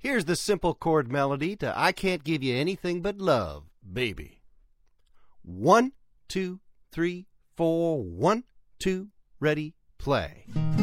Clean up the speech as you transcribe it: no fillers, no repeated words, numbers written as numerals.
Here's the simple chord melody to I Can't Give You Anything But Love, Baby. 1, 2, 3, 4, 1, 2, ready, play.